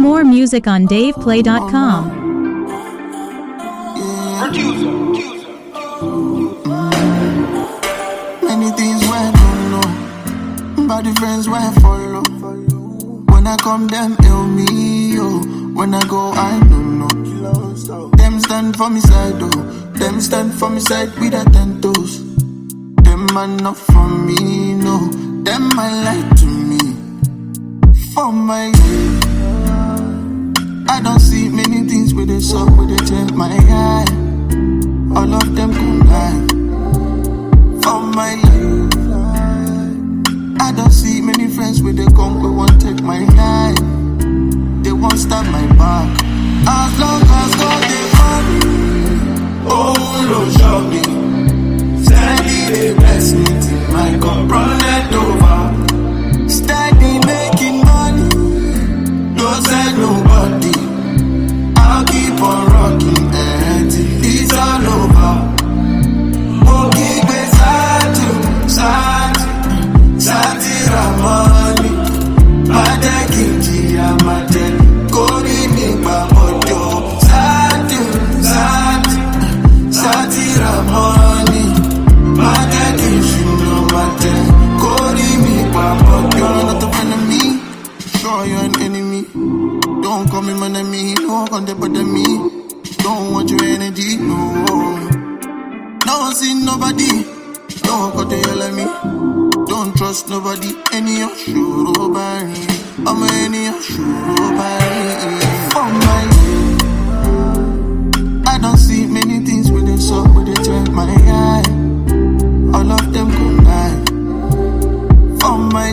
More music on DavePlay.com. Many things where I don't know, but the friends where I follow. When I come, them tell me, yo. When I go, I don't know. Them stand for me side, oh. Them stand for me side with a 10 toes. Them man not for me, no. Them man lie to me. For my I don't see many things with the soul, with the change my eye. All of them come lie. For my life, I don't see many friends with the gun, we won't take my life. They won't stab my back. As long as God they money, oh Lord show me. Steady they bless me till my cup runneth over. Steady making money, don't send nobody. I'll keep on rocking till it's all over. Sati Ramani, Mate Kinji Amate, Kori Nipa Mojo. Sati Ramani, Mate Kinji Amate, Kori Nipa Mojo. You're not a friend of me, sure you're an enemy. Don't call me my enemy, don't contempt me. Don't want your energy, no. Don't see nobody, don't go to hell at me. Don't trust nobody, any of sure nobody. I'm any of sure nobody. For my I don't see many things with the soul, with the change my eye. All of them come lie. For my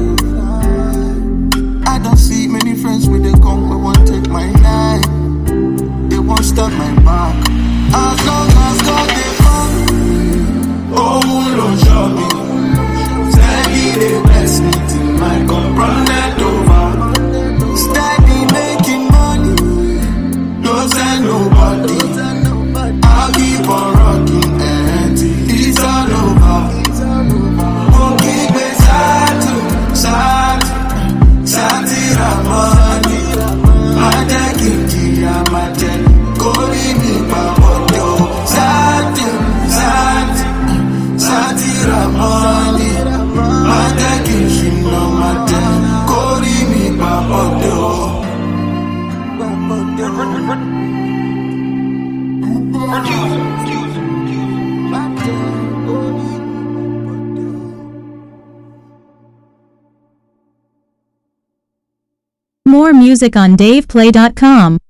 I don't see many friends with the gun, we won't take my life. They won't stop my back. As long as God they found, oh Lord show me. They bless me till my cup runneth over. Steady making money, don't send nobody. I'll keep on rocking till it's all over. Okay, Sati Ramani, Mate Kinji Amate, Kori Nipa Mojo. Sati Ramani. More music on DavePlay.com.